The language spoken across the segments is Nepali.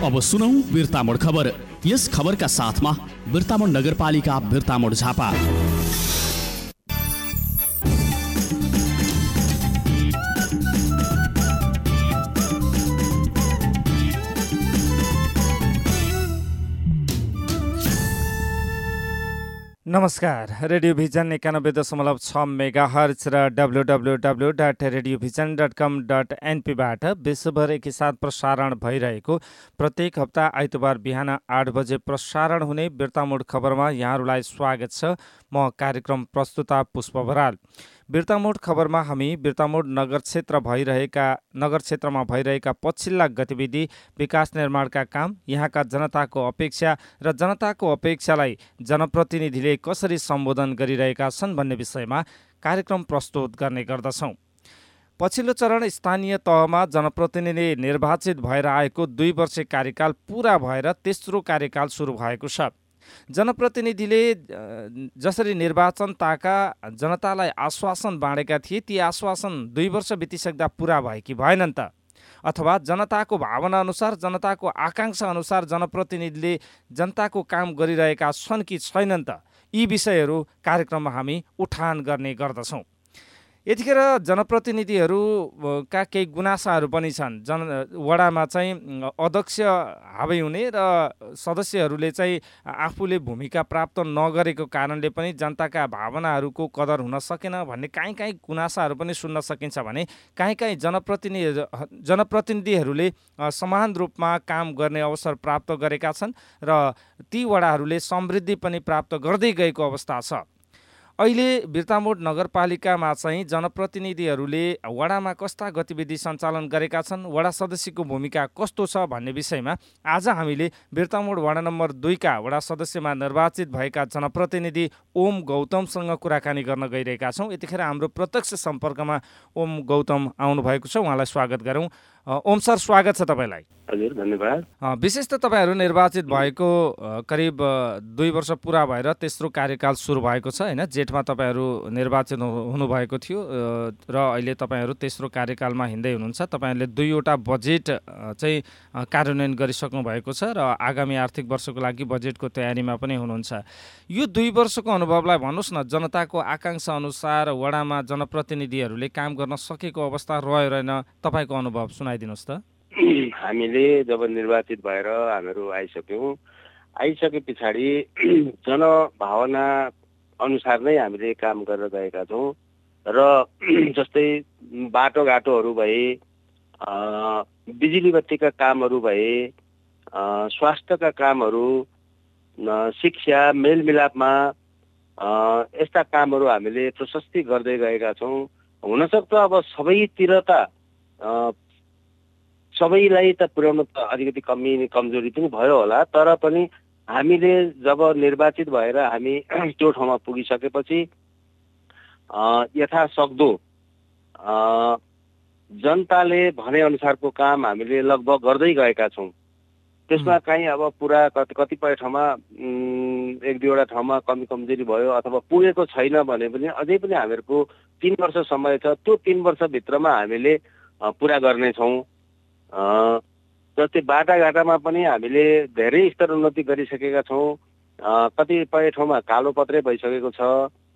अब सुनौ बिर्तामोड खबर। यस खबरका साथमा बिर्तामोड नगरपालिका बिर्तामोड झापा। नमस्कार, रेडियो भिजन 91.6 मेगाहर्ज र www.radiovision.com.np बाट विश्वभर एकैसाथ प्रसारण भइरहेको प्रत्येक हप्ता आइतबार बिहान 8 बजे प्रसारण हुने बिर्तामोड खबरमा यहाँहरूलाई स्वागत छ। म कार्यक्रम प्रस्तुता पुष्प बराल। बिर्तामोड खबरमा हामी बिर्तामोड नगर क्षेत्रमा भइरहेका पछिल्ला गतिविधि, विकास निर्माणका काम, यहाँका जनताको अपेक्षा र जनताको अपेक्षालाई जनप्रतिनिधिले कसरी सम्बोधन गरिरहेका छन् भन्ने विषयमा कार्यक्रम प्रस्तुत गर्ने गर्दछौँ। पछिल्लो चरण स्थानीय तहमा जनप्रतिनिधि निर्वाचित भएर आएको 2 वर्षे कार्यकाल पूरा भएर तेस्रो कार्यकाल सुरु भएको छ। जनप्रतिनिधिले जसरी निर्वाचन ताका जनतालाई आश्वासन बाँडेका थिए, ती आश्वासन 2 वर्ष बितिसक्दा पूरा भए कि भएनन् त? अथवा जनताको भावना अनुसार, जनताको आकांक्षा अनुसार जनप्रतिनिधिले जनताको काम गरिरहेका छन् कि छैनन् त? यी विषयहरू कार्यक्रममा हामी उठान गर्ने गर्दछौँ। यतिखेर जनप्रतिनिधिहरूका केही गुनासाहरू पनि छन्। वडामा चाहिँ अध्यक्ष हावी हुने र सदस्यहरूले चाहिँ आफूले भूमिका प्राप्त नगरेको कारणले पनि जनताका भावनाहरूको कदर हुन सकेन भन्ने काहीँ गुनासाहरू पनि सुन्न सकिन्छ भने काहीँ जनप्रतिनिधिहरूले समान रूपमा काम गर्ने अवसर प्राप्त गरेका छन् र ती वडाहरूले समृद्धि पनि प्राप्त गर्दै गएको अवस्था छ। अहिले बिर्तामोड नगरपालिकामा चाहिँ जनप्रतिनिधिहरूले वडामा कस्ता गतिविधि सञ्चालन गरेका छन्, वडा सदस्यको भूमिका कस्तो छ भन्ने विषयमा आज हामीले बिर्तामोड वडा नम्बर 2 का वडा सदस्यमा निर्वाचित भएका जनप्रतिनिधि ओम गौतमसँग कुराकानी गर्न गइरहेका छौँ। यतिखेर हाम्रो प्रत्यक्ष सम्पर्कमा ओम गौतम आउनु भएको छ, उहाँलाई स्वागत गरौँ। ओम सर, स्वागत छ तपाईँलाई। हजुर, धन्यवाद। विशेष त तपाईँहरू निर्वाचित भएको करिब 2 वर्ष पुरा भएर तेस्रो कार्यकाल सुरु भएको छ होइन? जेठमा तपाईँहरू निर्वाचित हुनुभएको थियो र अहिले तपाईँहरू तेस्रो कार्यकालमा हिँड्दै हुनुहुन्छ। तपाईँहरूले 2वटा बजेट चाहिँ कार्यान्वयन गरिसक्नु भएको छ र आगामी आर्थिक वर्षको लागि बजेटको तयारीमा पनि हुनुहुन्छ। यो 2 वर्षको अनुभवलाई भन्नुहोस् न, जनताको आकांक्षा अनुसार वडामा जनप्रतिनिधिहरूले काम गर्न सकेको अवस्था रह्यो रहेन, तपाईँको अनुभव सुनाइदिनुहोस् त। हामीले जब निर्वाचित भएर हामीहरू आइसके पछाडि जनभावना अनुसार नै हामीले काम गरेर गएका छौँ र जस्तै बाटोघाटोहरू भए, बिजुली बत्तीका कामहरू भए, स्वास्थ्यका कामहरू, शिक्षा, मेलमिलापमा यस्ता कामहरू हामीले प्रशस्ति गर्दै गएका छौँ। हुनसक्छ अब सबैलाई त पुर्याउन त अलिकति कमजोरी पनि भयो होला, तर पनि हामीले जब निर्वाचित भएर हामी त्यो ठाउँमा पुगिसकेपछि यथासक्दो जनताले भने अनुसारको काम हामीले लगभग गर्दै गएका छौँ। त्यसमा कहीँ अब पुरा कतिपय ठाउँमा 1-2वटा ठाउँमा कमजोरी भयो अथवा पुगेको छैन भने पनि अझै पनि हामीहरूको 3 वर्ष समय छ। त्यो 3 वर्षभित्रमा हामीले पुरा गर्नेछौँ। जस्तै बाटाघाटामा पनि हामीले धेरै स्तर उन्नति गरिसकेका छौँ। कतिपय ठाउँमा कालो पत्रै भइसकेको छ।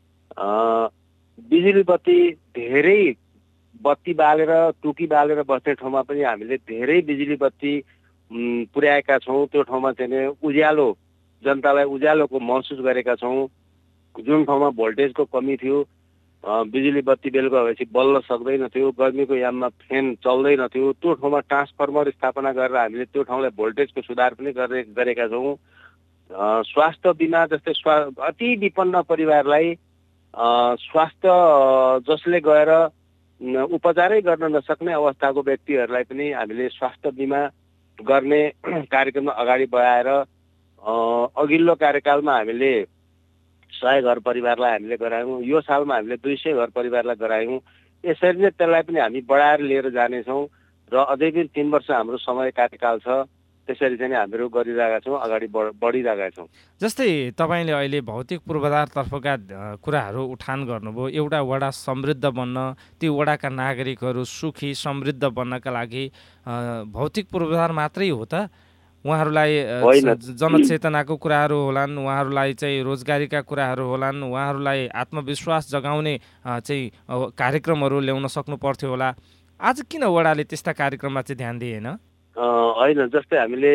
बिजुली बत्ती धेरै बत्ती बालेर टुकी बालेर बस्ने ठाउँमा पनि हामीले धेरै बिजुली बत्ती पुर्याएका छौँ। त्यो ठाउँमा चाहिँ उज्यालो, जनतालाई उज्यालोको महसुस गरेका छौँ। जुन ठाउँमा भोल्टेजको कमी थियो, बिजुली बत्ती बेलुका भएपछि बल्ल सक्दैनथ्यो, गर्मीको याममा फ्यान चल्दैनथ्यो, त्यो ठाउँमा ट्रान्सफर्मर स्थापना गरेर हामीले त्यो ठाउँलाई भोल्टेजको सुधार पनि गरेका छौँ। स्वास्थ्य बिमा जस्तै अति विपन्न परिवारलाई स्वास्थ्य जसले गएर उपचारै गर्न नसक्ने अवस्थाको व्यक्तिहरूलाई पनि हामीले स्वास्थ्य बिमा गर्ने कार्यक्रममा अगाडि बढाएर अघिल्लो कार्यकालमा हामीले 100 घर परिवारलाई हामीले गरायौँ। यो सालमा हामीले 200 घर परिवारलाई गरायौँ। यसरी नै त्यसलाई पनि हामी बढाएर लिएर जानेछौँ र अझै पनि 3 वर्ष हाम्रो समय कार्यकाल छ। त्यसरी चाहिँ हामीहरू गरिरहेका छौँ, अगाडि बढिरहेका छौँ। जस्तै तपाईँले अहिले भौतिक पूर्वाधारतर्फका कुराहरू उठान गर्नुभयो। एउटा वडा समृद्ध बन्न, ती वडाका नागरिकहरू सुखी समृद्ध बन्नका लागि भौतिक पूर्वाधार मात्रै हो त? उहाँहरूलाई होइन। जनचेतनाको कुराहरू होलान्, उहाँहरूलाई चाहिँ रोजगारीका कुराहरू होलान्, उहाँहरूलाई आत्मविश्वास जगाउने चाहिँ कार्यक्रमहरू ल्याउन सक्नु पर्थ्यो होला। आज किन वडाले त्यस्ता कार्यक्रममा चाहिँ ध्यान दिएन? होइन, जस्तै हामीले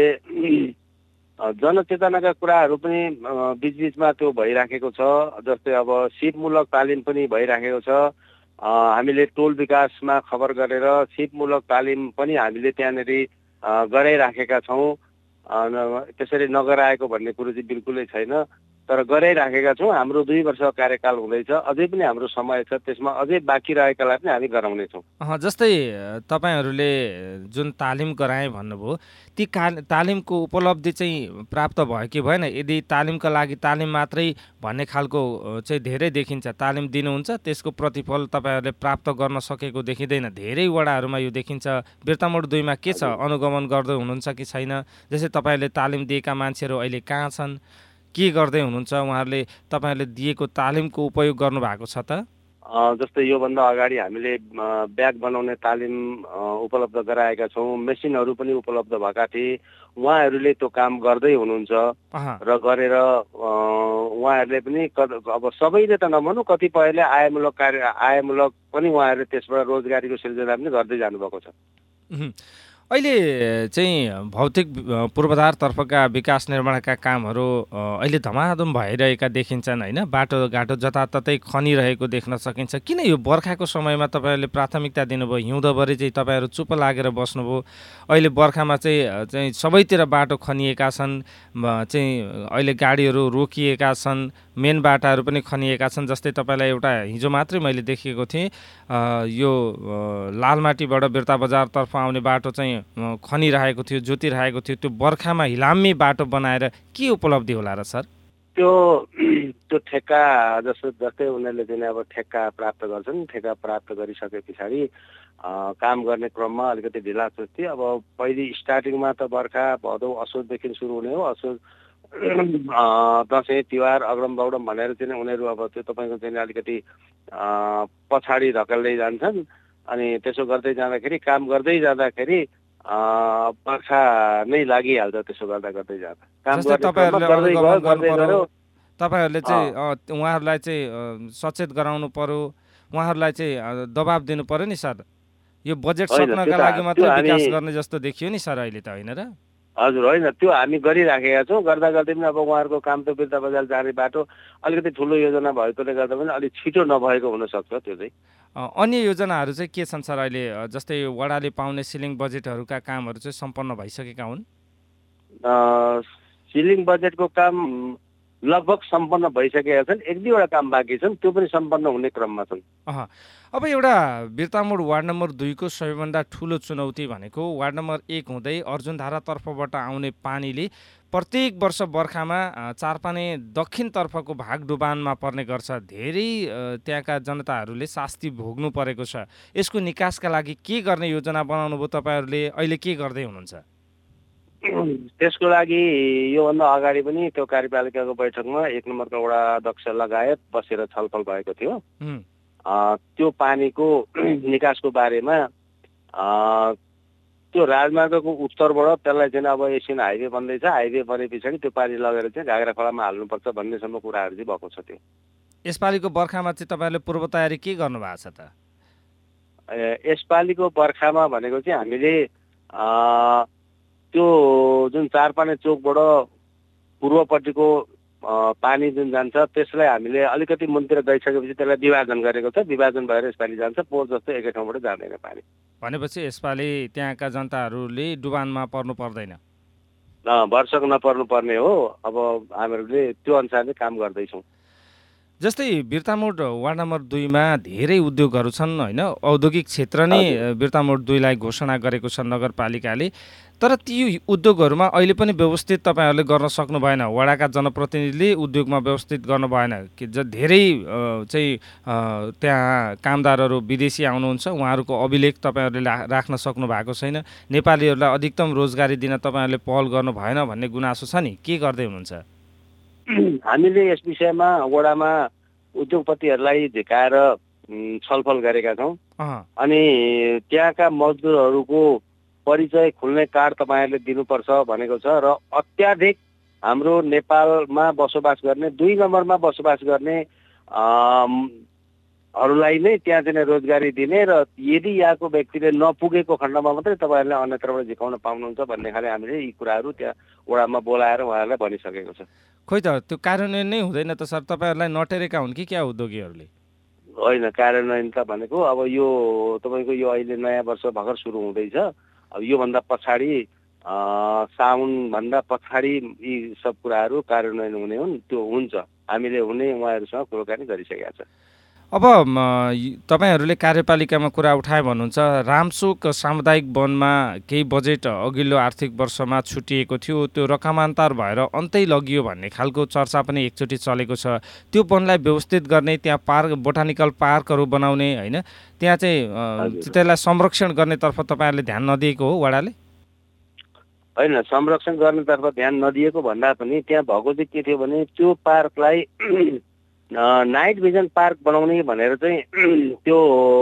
जनचेतनाका कुराहरू पनि बिचबिचमा त्यो भइराखेको छ। जस्तै अब सिपमूलक तालिम पनि भइराखेको छ। हामीले टोल विकासमा खबर गरेर सिपमूलक तालिम पनि हामीले त्यहाँनिर गराइराखेका छौँ। त्यसरी नगराएको भन्ने कुरो चाहिँ बिल्कुलै छैन, तर गराइराखेका छौँ। हाम्रो 2 वर्ष कार्यकाल हुँदैछ, अझै पनि हाम्रो समय छ, त्यसमा अझै बाँकी रहेकालाई पनि हामी गराउनेछौँ। जस्तै तपाईँहरूले जुन तालिम गराए भन्नुभयो, ती तालिमको उपलब्धि चाहिँ प्राप्त भयो कि भएन? यदि तालिमका लागि तालिम मात्रै भन्ने खालको चाहिँ धेरै देखिन्छ, तालिम दिनुहुन्छ त्यसको प्रतिफल तपाईँहरूले प्राप्त गर्न सकेको देखिँदैन। धेरै वडाहरूमा यो देखिन्छ। बिर्तामोड 2 मा के छ, अनुगमन गर्दै हुनुहुन्छ कि छैन? जस्तै तपाईँहरूले तालिम दिएका मान्छेहरू अहिले कहाँ छन्, के गर्दै हुनुहुन्छ? उहाँहरूले तपाईँहरूले दिएको तालिमको उपयोग गर्नुभएको छ त? जस्तै योभन्दा अगाडि हामीले ब्याग बनाउने तालिम उपलब्ध गराएका छौँ। मेसिनहरू पनि उपलब्ध भएका थिए। उहाँहरूले त्यो काम गर्दै हुनुहुन्छ र गरेर उहाँहरूले पनि अब सबैले त नभनौँ, कतिपयले आयमूलक पनि उहाँहरूले त्यसबाट रोजगारीको सिर्जना पनि गर्दै जानुभएको छ। अहिले चाहिँ भौतिक पूर्वाधारतर्फका विकास निर्माणका कामहरू अहिले धमाधम भइरहेका देखिन्छन् होइन? बाटोघाटो जताततै खनिरहेको देख्न सकिन्छ। किन यो बर्खाको समयमा तपाईँहरूले प्राथमिकता दिनुभयो? हिउँदभरि चाहिँ तपाईँहरू चुप लागेर बस्नुभयो। अहिले बर्खामा चाहिँ सबैतिर बाटो खनिएका छन्, चाहिँ अहिले गाडीहरू रोकिएका छन्, मेन बाटाहरू पनि खनिएका छन्। जस्तै तपाईँलाई एउटा हिजो मात्रै मैले देखेको थिएँ, यो लालमाटीबाट बिर्ता बजारतर्फ आउने बाटो चाहिँ खनिरहेको थियो, जोतिरहेको थियो। त्यो बर्खामा हिलाम्मी बाटो बनाएर के उपलब्धि होला र सर? त्यो ठेक्का जस्तै उनीहरूले चाहिँ अब ठेक्का प्राप्त गर्छन्। ठेक्का प्राप्त गरिसके पछाडि काम गर्ने क्रममा अलिकति ढिला सुस्ती। अब पहिले स्टार्टिङमा त बर्खा भदौ असोजदेखि सुरु हुने हो। असोज, दसैँ तिहार, अगडम बगडम भनेर चाहिँ उनीहरू अब त्यो तपाईँको चाहिँ अलिकति पछाडि धकेल्दै जान्छन्। अनि त्यसो गर्दै जाँदाखेरि, काम गर्दै जाँदाखेरि बर्खा नै लागिहाल्छ। त्यसो गर्दै जाँदा काम तपाईँहरूले चाहिँ उहाँहरूलाई चाहिँ सचेत गराउनु पर्यो, उहाँहरूलाई चाहिँ दबाब दिनु पर्यो नि सर। यो बजेट सक्नका लागि मात्रै विकास गर्ने जस्तो देखियो नि सर अहिले त, होइन र? हजुर, होइन, त्यो हामी गरिराखेका छौँ। गर्दा गर्दै पनि अब उहाँहरूको काम त बिर्ता बजार जाने बाटो अलिकति ठुलो योजना भएकोले गर्दा पनि अलिक छिटो नभएको हुनसक्छ। त्यो चाहिँ अन्य योजनाहरू चाहिँ के छन् सर अहिले? जस्तै वडाले पाउने सिलिङ बजेटहरूका कामहरू चाहिँ सम्पन्न भइसकेका हुन्? सिलिङ बजेटको काम लगभग सम्पन्न भइसकेका छन्। 1-2वटा काम बाँकी छन्, त्यो पनि सम्पन्न हुने क्रममा छन्। अब एउटा बिर्तामोड वार्ड नम्बर 2 को सबैभन्दा ठुलो चुनौती भनेको वार्ड नम्बर 1 हुँदै अर्जुनधारातर्फबाट आउने पानीले प्रत्येक वर्ष बर्खामा चारपाने दक्षिणतर्फको भाग डुबानमा पर्ने गर्छ। धेरै त्यहाँका जनताहरूले शास्ति भोग्नु परेको छ। यसको निकासका लागि के गर्ने योजना बनाउनु भयो तपाईँहरूले? अहिले के गर्दै हुनुहुन्छ? त्यसको लागि योभन्दा अगाडि पनि त्यो कार्यपालिकाको बैठकमा 1 नम्बरका वडा अध्यक्ष लगायत बसेर छलफल भएको थियो। त्यो पानीको निकासको बारेमा त्यो राजमार्गको उत्तरबाट त्यसलाई चाहिँ अब एसियन हाइवे बन्दैछ। हाइवे बने पछाडि त्यो पानी लगेर चाहिँ घागरा खोलामा हाल्नुपर्छ भन्नेसम्म कुराहरू चाहिँ भएको छ। त्यो यसपालिको बर्खामा चाहिँ तपाईँहरूले पूर्व तयारी के गर्नु भएको छ त? यसपालिको बर्खामा भनेको चाहिँ हामीले त्यो जुन चारपाने चोकबाट पूर्वपट्टिको पानी जुन जान्छ त्यसलाई हामीले अलिकति मुनतिर गइसकेपछि त्यसलाई विभाजन गरेको छ। विभाजन भएर यसपालि जान्छ। पोहोर जस्तो एकै ठाउँबाट जाँदैन पानी। भनेपछि यसपालि त्यहाँका जनताहरूले डुबानमा पर्नु पर्दैन? वर्षक नपर्नु पर्ने हो। अब हामीहरूले त्यो अनुसारले काम गर्दैछौँ। जस्तै बिर्तामोड वार्ड नम्बर 2 मा धेरै उद्योगहरू छन् होइन? औद्योगिक क्षेत्र नै बिर्तामोड 2 लाई घोषणा गरेको छ नगरपालिकाले। तर ती उद्योगहरूमा अहिले पनि व्यवस्थित तपाईँहरूले गर्न सक्नु भएन। वडाका जनप्रतिनिधिले उद्योगमा व्यवस्थित गर्नु भएन कि धेरै चाहिँ त्यहाँ कामदारहरू विदेशी आउनुहुन्छ, उहाँहरूको अभिलेख तपाईँहरूले राख्न सक्नु भएको छैन। नेपालीहरूलाई अधिकतम रोजगारी दिन तपाईँहरूले पहल गर्नु भएन भन्ने गुनासो छ नि, के गर्दै हुनुहुन्छ? हामीले यस विषयमा वडामा उद्योगपतिहरूलाई झिकाएर छलफल गरेका छौँ। अनि त्यहाँका मजदुरहरूको परिचय खुल्ने कार्ड तपाईँहरूले दिनुपर्छ भनेको छ। र अत्याधिक हाम्रो नेपालमा बसोबास गर्ने 2 नम्बरमा बसोबास गर्ने हरूलाई नै त्यहाँ चाहिँ रोजगारी दिने र यदि यहाँको व्यक्तिले नपुगेको खण्डमा मात्रै तपाईँहरूले अन्यत्रबाट झिकाउन पाउनुहुन्छ भन्ने खाले हामीले यी कुराहरू त्यहाँ वडामा बोलाएर उहाँहरूलाई भनिसकेको छ। खोइ त त्यो कार्यान्वयन नै हुँदैन त सर, तपाईँहरूलाई नटेरेका हुन् कि क्या उद्योगीहरूले? होइन, कार्यान्वयन त भनेको अब यो तपाईँको यो अहिले नयाँ वर्ष भर्खर सुरु हुँदैछ। अब योभन्दा पछाडि साउनभन्दा पछाडि यी सब कुराहरू कार्यान्वयन हुने हुन्, त्यो हुन्छ। हामीले हुने उहाँहरूसँग कुराकानी गरिसकेका छ। अब तपाईँहरूले कार्यपालिकामा कुरा उठाए भन्नुहुन्छ, रामचोक सामुदायिक वनमा केही बजेट अघिल्लो आर्थिक वर्षमा छुटिएको थियो, त्यो रकमान्तर भएर अन्तै लगियो भन्ने खालको चर्चा पनि एकचोटि चलेको छ। त्यो वनलाई व्यवस्थित गर्ने, त्यहाँ पार्क, बोटानिकल पार्कहरू बनाउने, होइन, त्यहाँ चाहिँ त्यसलाई संरक्षण गर्नेतर्फ तपाईँहरूले ध्यान नदिएको हो वडाले? होइन, संरक्षण गर्नेतर्फ ध्यान नदिएको भन्दा पनि त्यहाँ भएको चाहिँ के थियो भने त्यो पार्कलाई नाइट भिजन पार्क बनाउने भनेर चाहिँ त्यो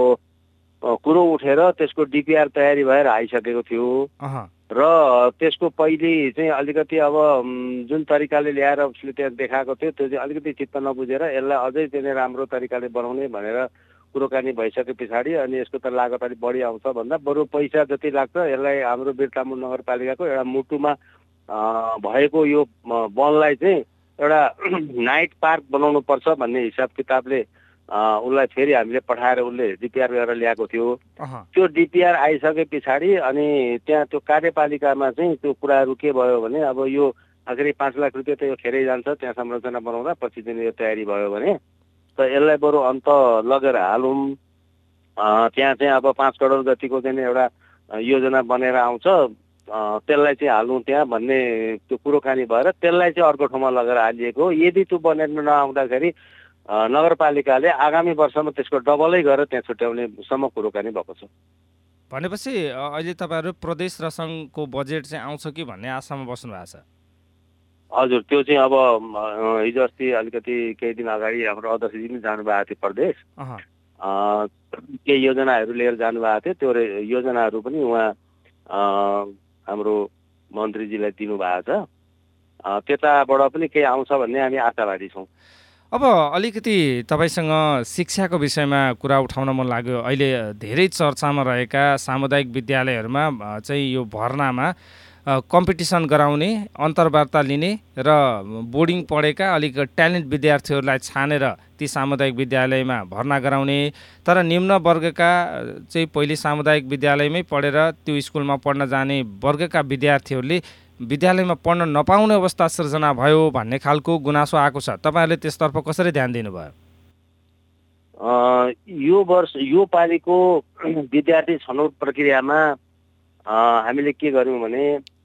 कुरो उठेर त्यसको डिपिआर तयारी भएर आइसकेको थियो। र त्यसको पहिले चाहिँ अलिकति अब जुन तरिकाले ल्याएर उसले त्यहाँ देखाएको थियो त्यो चाहिँ अलिकति चित्त नबुझेर यसलाई अझै चाहिँ राम्रो तरिकाले बनाउने भनेर कुरोकानी भइसके पछाडि अनि यसको त लागत अलिक बढी आउँछ भन्दा बरु पैसा जति लाग्छ यसलाई हाम्रो बिरतामोड नगरपालिकाको एउटा मुटुमा भएको यो वनलाई चाहिँ एउटा नाइट पार्क बनाउनु पर्छ भन्ने हिसाब किताबले उसलाई फेरि हामीले पठाएर उसले डिपिआर गरेर ल्याएको थियो। त्यो डिपिआर आइसके पछाडि अनि त्यहाँ त्यो कार्यपालिकामा चाहिँ त्यो कुराहरू के भयो भने अब यो आखिरी 5 लाख रुपियाँ त यो खेरै जान्छ त्यहाँ संरचना बनाउँदा, पछि चाहिँ यो तयारी भयो भने त यसलाई बरु अन्त लगेर हालौँ, त्यहाँ चाहिँ अब 5 करोड जतिको चाहिँ एउटा योजना बनेर आउँछ, त्यसलाई चाहिँ हाल्नु त्यहाँ भन्ने त्यो कुरोकानी भएर त्यसलाई चाहिँ अर्को ठाउँमा लगेर हालिएको। यदि त्यो बनेर नआउँदाखेरि नगरपालिकाले आगामी वर्षमा त्यसको डबलै गरेर त्यहाँ छुट्याउने सम्म कुरोकानी भएको छ। भनेपछि अहिले तपाईँहरू प्रदेश र सङ्घको बजेट चाहिँ आउँछ कि भन्ने आशामा बस्नु भएको छ? हजुर, त्यो चाहिँ अब हिजो अस्ति अलिकति केही दिन अगाडि हाम्रो अध्यक्षजी पनि जानुभएको थियो प्रदेश, केही योजनाहरू लिएर जानुभएको थियो। त्यो योजनाहरू पनि उहाँ हाम्रो मन्त्रीजीलाई दिनुभएको छ। त्यताबाट पनि केही आउँछ भन्ने हामी आशावादी छौँ। अब अलिकति तपाईँसँग शिक्षाको विषयमा कुरा उठाउन मन लाग्यो। अहिले धेरै चर्चामा रहेका सामुदायिक विद्यालयहरूमा चाहिँ यो भर्नामा कम्पिटिसन गराउने, अन्तर्वार्ता लिने र बोर्डिङ पढेका अलिक ट्यालेन्ट विद्यार्थीहरूलाई छानेर ती सामुदायिक विद्यालयमा भर्ना गराउने, तर निम्न वर्गका चाहिँ पहिले सामुदायिक विद्यालयमै पढेर त्यो स्कुलमा पढ्न जाने वर्गका विद्यार्थीहरूले विद्यालयमा पढ्न नपाउने अवस्था सृजना भयो भन्ने खालको गुनासो आएको छ। तपाईँहरूले त्यसतर्फ कसरी ध्यान दिनुभयो? यो वर्ष यो पालिको विद्यार्थी छनौट प्रक्रियामा हामीले के गर्यौँ भने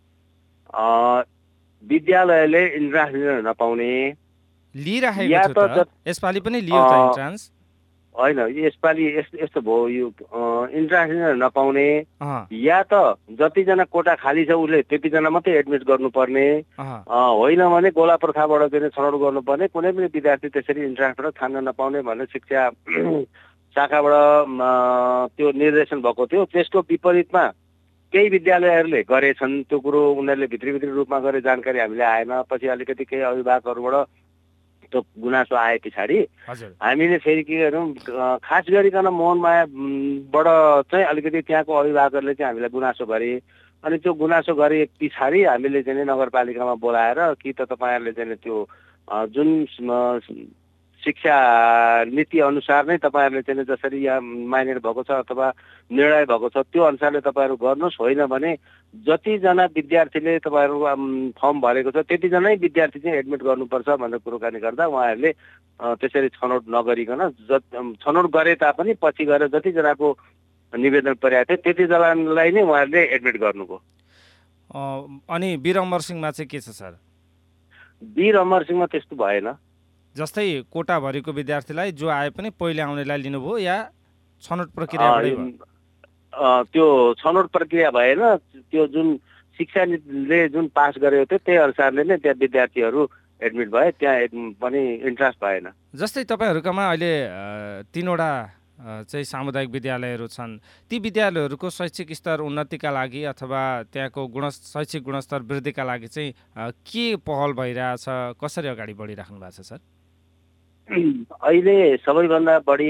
विद्यालयले इन्ट्रान्स लिन नपाउने लिइराखेको थियो त, यसपालि पनि लियो त इन्ट्रान्स? होइन, यसपालि यस्तो भयो, यो इन्ट्रान्स लिन नपाउने या त जतिजना कोटा खाली छ उसले त्यतिजना मात्रै एडमिट गर्नुपर्ने, होइन भने गोला प्रथाबाट चाहिँ छनौट गर्नुपर्ने। कुनै पनि विद्यार्थी त्यसरी इन्ट्रान्सबाट छान्न नपाउने भनेर शिक्षा शाखाबाट त्यो निर्देशन भएको थियो। त्यसको विपरीतमा केही विद्यालयहरूले गरेछन् त्यो कुरो, उनीहरूले भित्री रूपमा गरे जानकारी हामीले आएन। पछि अलिकति केही अभिभावकहरूबाट त्यो गुनासो आए पछाडि हामीले फेरि के गर्यौँ, खास गरिकन मोहनमायाबाट चाहिँ अलिकति त्यहाँको अभिभावकहरूले चाहिँ हामीलाई गुनासो गरे। अनि त्यो गुनासो गरे पछाडि हामीले चाहिँ नगरपालिकामा बोलाएर कि त तपाईँहरूले चाहिँ त्यो जुन शिक्षा नीति अनुसार नै तपाईँहरूले चाहिँ जसरी यहाँ माइनेट भएको छ अथवा निर्णय भएको छ त्यो अनुसारले तपाईँहरू गर्नुहोस्, होइन भने जतिजना विद्यार्थीले तपाईँहरू फर्म भरेको छ त्यतिजनै विद्यार्थी चाहिँ एडमिट गर्नुपर्छ भनेर कुरोकानी गर्दा उहाँहरूले त्यसरी छनौट नगरिकन छनौट गरे तापनि पछि गएर जतिजनाको निवेदन परेको थियो त्यतिजनालाई नै उहाँहरूले एडमिट गर्नुभयो। अनि वीर अमर सिंहमा चाहिँ के छ सर? वीर अमर सिंहमा त्यस्तो भएन। जस्तै कोटाभरिको विद्यार्थीलाई जो आए पनि पहिले आउनेलाई लिनुभयो या छनौट प्रक्रियाबाटै भयो? त्यो छनौट प्रक्रिया भएन, त्यो जुन शिक्षा नीतिले जुन पास गरेको थियो त्यही अनुसारले नै त्यहाँ विद्यार्थीहरू एडमिट भए, त्यहाँ पनि इन्ट्रान्स भएन। जस्तै तपाईँहरूकोमा अहिले 3वटा चाहिँ सामुदायिक विद्यालयहरू छन्, ती विद्यालयहरूको शैक्षिक स्तर उन्नतिका लागि अथवा त्यहाँको शैक्षिक गुणस्तर वृद्धिका लागि चाहिँ के पहल भइरहेछ, कसरी अगाडि बढिराख्नु भएको छ सर? अहिले सबैभन्दा बढी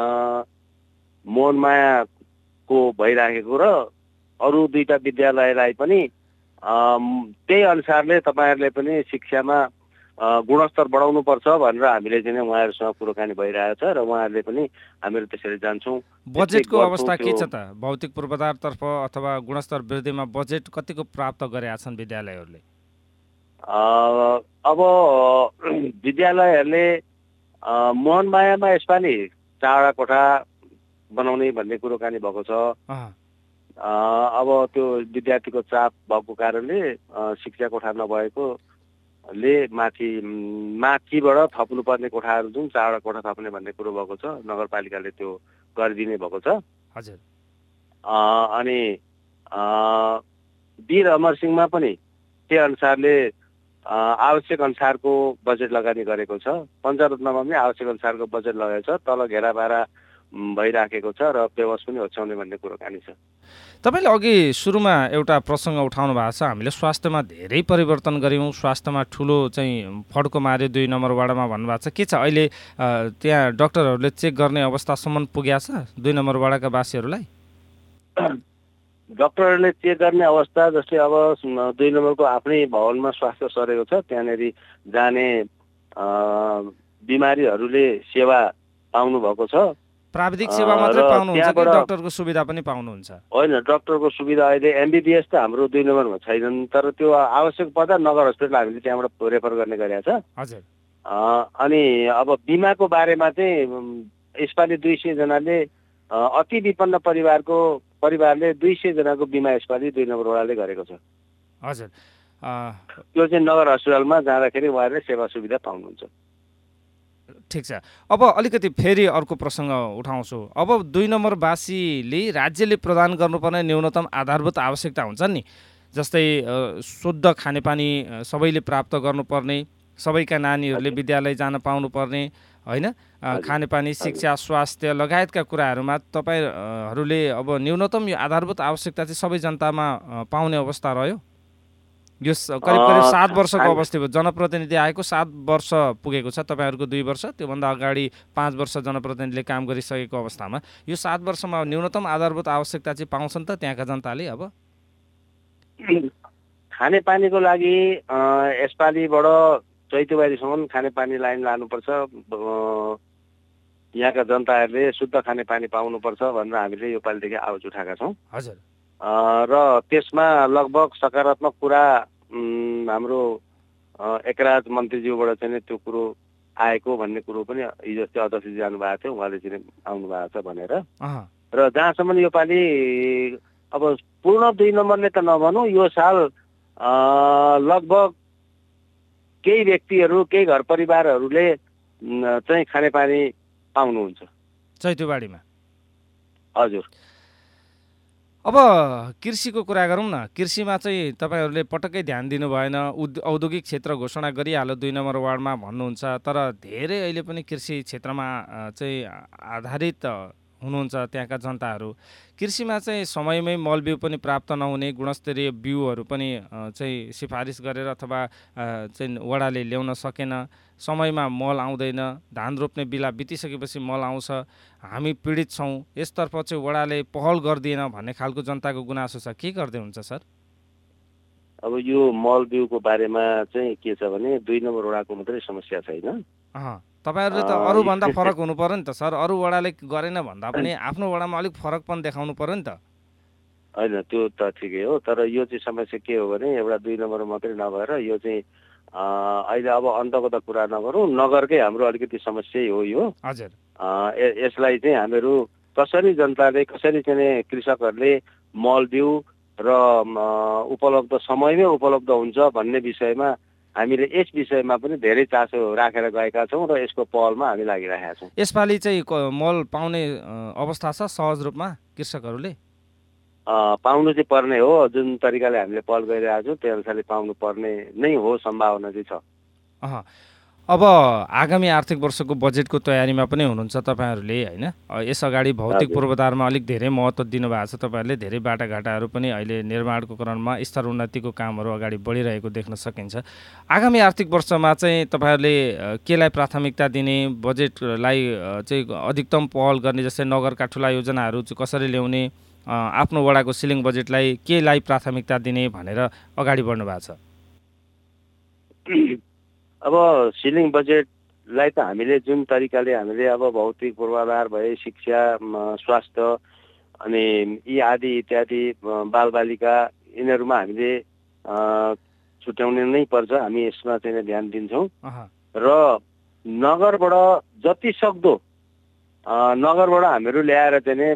मोहनमायाको भइराखेको र अरू दुईटा विद्यालयलाई पनि त्यही अनुसारले तपाईँहरूले पनि शिक्षामा गुणस्तर बढाउनुपर्छ भनेर हामीले चाहिँ उहाँहरूसँग कुराकानी भइरहेको छ र उहाँहरूले पनि हामीहरू त्यसरी जान्छौँ। बजेटको अवस्था के छ त? भौतिक पूर्वाधारतर्फ अथवा गुणस्तर वृद्धिमा बजेट कतिको प्राप्त गरेका छन् विद्यालयहरूले? अब विद्यालयहरूले मोहनमायामा यसपालि 4वटा कोठा बनाउने भन्ने कुराकानी भएको छ। अब त्यो विद्यार्थीको चाप भएको कारणले शिक्षा कोठा नभएकोले माथिबाट थप्नुपर्ने कोठाहरू जुन 4वटा कोठा थप्ने भन्ने कुरो भएको छ, नगरपालिकाले त्यो गरिदिने भएको छ। हजुर। अनि वीर अमरसिंहमा पनि त्यही अनुसारले आवश्यक अनुसारको बजेट लगानी गरेको छ। पञ्चरत्नमा पनि आवश्यक अनुसारको बजेट लगाएको छ। तल घेराबारा भइराखेको छ र बेहोस पनि होच्याउने भन्ने कुराकानी छ। तपाईँले अघि सुरुमा एउटा प्रसङ्ग उठाउनु भएको छ, हामीले स्वास्थ्यमा धेरै परिवर्तन गऱ्यौँ, स्वास्थ्यमा ठुलो चाहिँ फड्को मार्यो 2 नम्बर वाडामा भन्नुभएको छ। के छ अहिले त्यहाँ डाक्टरहरूले चेक गर्ने अवस्थासम्म पुगेको छ 2 नम्बर वाडाका वासीहरूलाई? डाक्टरहरूले चेक गर्ने अवस्था, जस्तै अब 2 नम्बरको आफ्नै भवनमा स्वास्थ्य सरेको छ, त्यहाँनिर जाने बिमारीहरूले सेवा पाउनु भएको छ। प्राविधिक सेवा मात्रै पाउनुहुन्छ कि डाक्टरको सुविधा पनि पाउनुहुन्छ? होइन, डाक्टरको सुविधा अहिले एमबिबिएस त हाम्रो 2 नम्बरमा छैनन्, तर त्यो आवश्यक पर्दा नगर हस्पिटल हामीले त्यहाँबाट रेफर गर्ने गरेको छ। हजुर। अनि अब बिमाको बारेमा चाहिँ यसपालि 200 जनाले अति विपन्न परिवारले 200 जनाको बिमा यसपालि 2 नम्बर वडाले गरेको छ। हजुर। त्यो चाहिँ नगर हस्पिटलमा जाँदाखेरि उहाँहरूले सेवा सुविधा पाउनुहुन्छ। ठिक छ। अब अलिकति फेरि अर्को प्रसङ्ग उठाउँछु। अब 2 नम्बरवासीले राज्यले प्रदान गर्नुपर्ने न्यूनतम आधारभूत आवश्यकता हुन्छन् नि, जस्तै शुद्ध खानेपानी सबैले प्राप्त गर्नुपर्ने, सबैका नानीहरूले विद्यालय जान पाउनुपर्ने, होइन, खानेपानी, शिक्षा, स्वास्थ्य लगायतका कुराहरूमा तपाईँहरूले अब न्यूनतम यो आधारभूत आवश्यकता चाहिँ सबै जनतामा पाउने अवस्था रह्यो? यो करिब 7 वर्षको अवस्था भयो। जनप्रतिनिधि आएको 7 वर्ष पुगेको छ, तपाईँहरूको 2 वर्ष, त्योभन्दा अगाडि 5 वर्ष जनप्रतिनिधिले काम गरिसकेको अवस्थामा यो 7 वर्षमा न्यूनतम आधारभूत आवश्यकता चाहिँ पाउँछन् त त्यहाँका जनताले? अब खानेपानीको लागि यसपालिबाट चैतेबारीसम्म खानेपानी लाइन लानुपर्छ, यहाँका जनताहरूले शुद्ध खानेपानी पाउनुपर्छ भनेर हामीले यो पालिदेखि आवाज उठाएका छौँ। हजुर। र त्यसमा लगभग सकारात्मक कुरा हाम्रो एकराज मन्त्रीज्यूबाट चाहिँ त्यो कुरो आएको भन्ने कुरो पनि हिजो अस्ति अध्यक्षजी जानुभएको थियो, उहाँले चाहिँ आउनु भएको छ भनेर। र जहाँसम्म यो पालि अब पूर्ण 2 नम्बरले त नभनौँ, यो साल लगभग केही व्यक्तिहरू, केही घर परिवारहरूले चाहिँ खानेपानी पाउनुहुन्छ चैतेबारीमा। हजुर। अब कृषिको कुरा गरौँ न। कृषिमा चाहिँ तपाईँहरूले पटक्कै ध्यान दिनु भएन। औद्योगिक क्षेत्र घोषणा गरिहाल्यो 2 नम्बर वार्डमा भन्नुहुन्छ, तर धेरै अहिले पनि कृषि क्षेत्रमा चाहिँ आधारित हुनुहुन्छ त्यहाँका जनताहरू। कृषिमा चाहिँ समयमै मल बिउ पनि प्राप्त नहुने, गुणस्तरीय बिउहरू पनि चाहिँ सिफारिस गरेर अथवा चाहिँ वडाले ल्याउन सकेन, समयमा मल आउँदैन, धान रोप्ने बेला बितिसकेपछि मल आउँछ, हामी पीडित छौँ, यसतर्फ चाहिँ वडाले पहल गर्दिएन भन्ने खालको जनताको गुनासो छ। के गर्दै हुन्छ सर? अब यो मल बिउको बारेमा चाहिँ के छ भने 2 नम्बर वडाको मात्रै समस्या छैन। तपाईँहरूले त अरूभन्दा फरक हुनु पर्यो नि त सर। अरू वडाले गरेन भन्दा पनि आफ्नो वडामा अलिक फरक पनि देखाउनु पर्यो नि त। होइन, त्यो त ठिकै हो, तर यो चाहिँ समस्या के हो भने एउटा 2 नम्बर मात्रै नभएर यो चाहिँ अहिले अब अन्तको त कुरा नगरौँ, नगरकै हाम्रो अलिकति समस्या हो यो। हजुर। यसलाई चाहिँ हामीहरू कसरी जनताले, कसरी चाहिँ कृषकहरूले मल बिउ र उपलब्ध समयमै उपलब्ध हुन्छ भन्ने विषयमा हामीले यस विषयमा पनि धेरै चासो राखेर गएका छौँ र यसको पहलमा हामी लागिरहेका छौँ। यसपालि चाहिँ मल पाउने अवस्था छ सहज रूपमा कृषकहरूले? पाउनु चाहिँ पर्ने हो, जुन तरिकाले हामीले पहल गरिरहेका छौँ त्यो अनुसारले पाउनु पर्ने नै हो, सम्भावना चाहिँ छ। अब आगामी आर्थिक वर्षको बजेटको तयारीमा पनि हुनुहुन्छ तपाईँहरूले होइन? यस अगाडि भौतिक पूर्वाधारमा अलिक धेरै महत्त्व दिनुभएको छ तपाईँहरूले। धेरै बाटाघाटाहरू पनि अहिले निर्माणको क्रममा स्तर उन्नतिको कामहरू अगाडि बढिरहेको देख्न सकिन्छ। आगामी आर्थिक वर्षमा चाहिँ तपाईँहरूले केलाई प्राथमिकता दिने, बजेटलाई चाहिँ अधिकतम पहल गर्ने, जस्तै नगरका ठुला योजनाहरू चाहिँ कसरी ल्याउने, आफ्नो वडाको सिलिङ बजेटलाई केलाई प्राथमिकता दिने भनेर अगाडि बढ्नु भएको छ? अब सिलिङ बजेटलाई त हामीले जुन तरिकाले हामीले अब भौतिक पूर्वाधार भए, शिक्षा, स्वास्थ्य अनि यी आदि इत्यादि, बालबालिका, यिनीहरूमा हामीले छुट्याउनु नै पर्छ। हामी यसमा चाहिँ ध्यान दिन्छौँ र नगरबाट जति सक्दो नगरबाट हामीहरू ल्याएर चाहिँ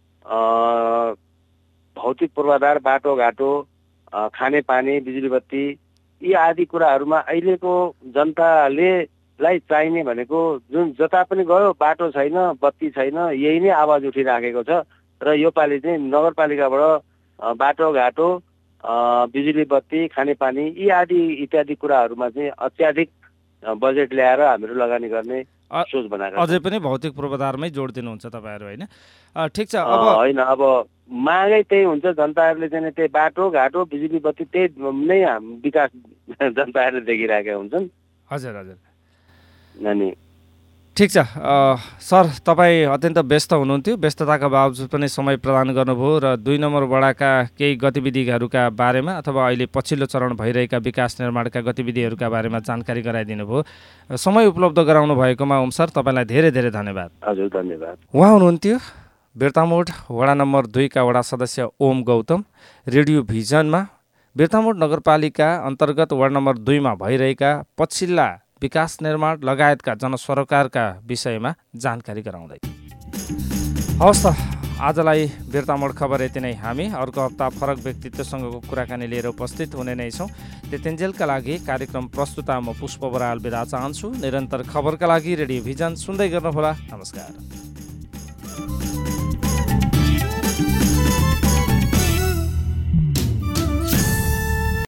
भौतिक पूर्वाधार, बाटोघाटो, खानेपानी, बिजुली बत्ती यी आदि कुराहरूमा अहिलेको जनतालाई चाहिने भनेको जुन जता पनि गयो बाटो छैन, बत्ती छैन, यही नै आवाज उठिराखेको छ। र यो पालि चाहिँ नगरपालिकाबाट बाटोघाटो, बिजुली बत्ती, खानेपानी यी आदि इत्यादि कुराहरूमा चाहिँ अत्याधिक बजेट ल्याएर हामीहरू लगानी गर्ने सोच बनाएको छ। अझै पनि भौतिक पूर्वाधारमै जोड दिनुहुन्छ तपाईँहरू होइन? ठिक छ। अब होइन, अब मागै त्यही हुन्छ। जनताहरूले चाहिँ त्यही बाटोघाटो, बिजुली बत्ती त्यही नै विकास जनताहरूले देखिरहेका हुन्छन्। हजुर हजुर, अनि ठिक छ। सर, तपाईँ अत्यन्त व्यस्त हुनुहुन्थ्यो, व्यस्तताका बावजुद पनि समय प्रदान गर्नुभयो र 2 नम्बर वडाका केही गतिविधिहरूका बारेमा अथवा अहिले पछिल्लो चरण भइरहेका विकास निर्माणका गतिविधिहरूका बारेमा जानकारी गराइदिनु भयो। समय उपलब्ध गराउनु भएकोमा ओम सर तपाईँलाई धेरै धेरै धन्यवाद। हजुर, धन्यवाद। उहाँ हुनुहुन्थ्यो बिर्तामोड वडा नम्बर 2 का वडा सदस्य ओम गौतम। रेडियो भिजनमा बिर्तामोड नगरपालिका अन्तर्गत वार्ड नम्बर 2 मा भइरहेका पछिल्ला विकास निर्माण लगायतका जनसरोकारका विषयमा जानकारी गराउँदै। हवस् त, आजलाई बिर्तामोड खबर यति नै। हामी अर्को हप्ता फरक व्यक्तित्वसँगको कुराकानी लिएर उपस्थित हुने नै छौँ। त्यतिन्जेलका लागि कार्यक्रम प्रस्तुता म पुष्प बराल बिदा चाहन्छु। निरन्तर खबरका लागि रेडियो भिजन सुन्दै गर्नुहोला। नमस्कार।